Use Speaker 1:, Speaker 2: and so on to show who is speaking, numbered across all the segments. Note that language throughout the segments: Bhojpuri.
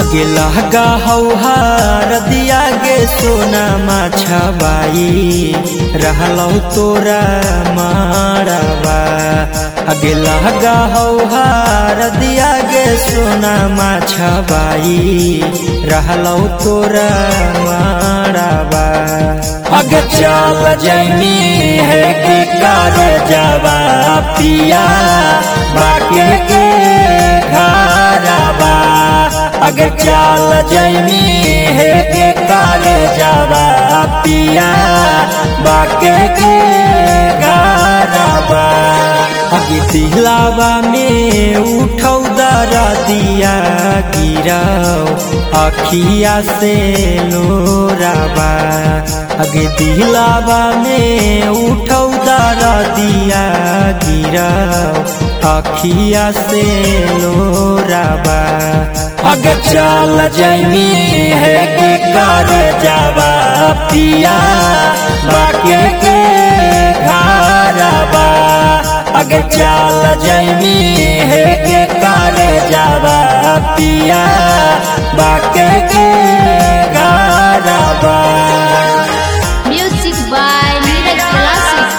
Speaker 1: अगे लहगा हौहार दिया गे सोना माछबाई रहलौ तोरा मारवा। अगे लहगा हौहार दिया गे सोना माछबाई रहलौ तोरा मारवा। अगे चल जैनी है के कार जावा पिया बाके के घरवा। अगे चल जैनी है के कार जावा पिया बाके के घरवा। अगे दिलावा में उठौ दरा दिया गिराओ अखिया से लोरावा। अगे दिलावा में उठौ दरा दिया गिराओ अखिया से लोरावा। अगे चल जैनी है के कार जावा पिया बाके के घरवा। अगे चल जैनी है के कार जावा पिया बाके के घरवा।
Speaker 2: Music by Neeraj Classic.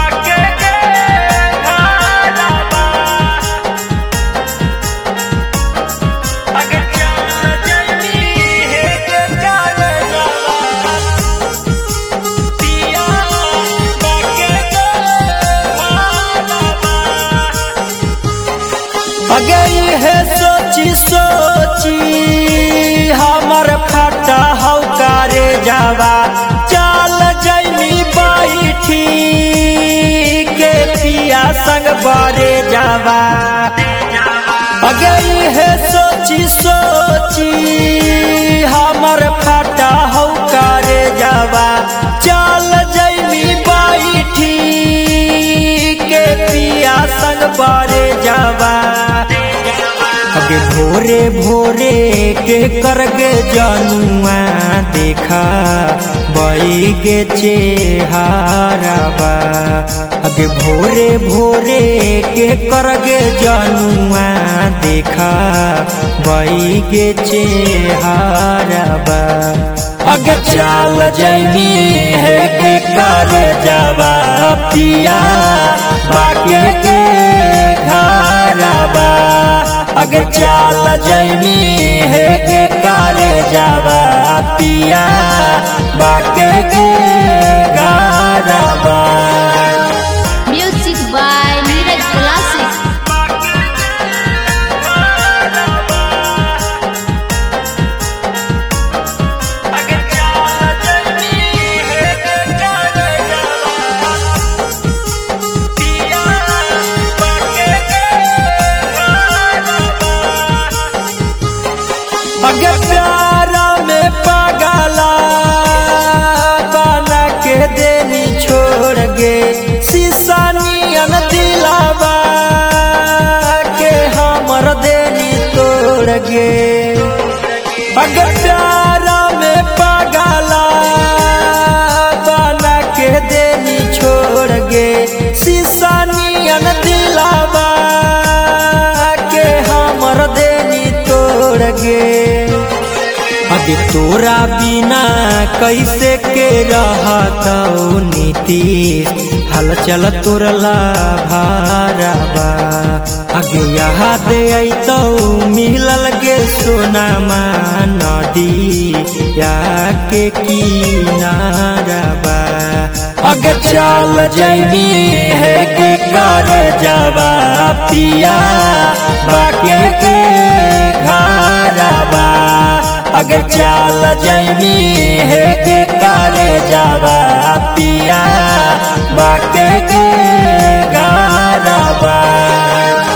Speaker 1: अगे है सोची सोची हमर फटा हौ कारे जावा। चल जैनी बैठी के पिया संग बारे जावा। अगे है सोची सोची हमर फटा हौ कारे जावा। चल जैनी बैठी के पिया संग बारे जावा। अगे भोरे भोरे के करगे जनुआ देखा बई गे चेहारावा। अगे भोरे भोरे के करगे जनुआ देखा बई गे चेहारावा। अगे चल जैनी है के कार जावा पिया बाके के घरवा। अगे चल जैनी है के कार जावा पिया बाके के घरवा।
Speaker 2: Music by Neeraj Classic.
Speaker 1: अगे प्यारा में पागला बना के देनी छोड़ गे सीसानियन दिलावा के हमर देनी तोड़ गे। अगे प्यारा में पागला बना के देनी छोड़ गे सीसानियन दिलावा के हमर देनी तोड़ गे। अगे तोरा बिना कैसे के रहतौ नीतीश हलचल तोरला भारवा। अगे याद अइतौ मिलल गे सोनामा नदी या के किनारवा। अगे चल जैनी है के कार जावा पिया बाके के घरवा। अगे चल जैनी है के कार जावा पिया बाके के घरवा।